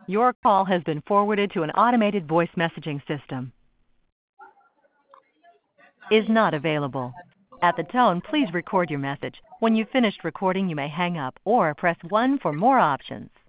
Your call has been forwarded to an automated voice messaging system. Is not available. At the tone, please record your message. When you've finished recording, you may hang up or press 1 for more options.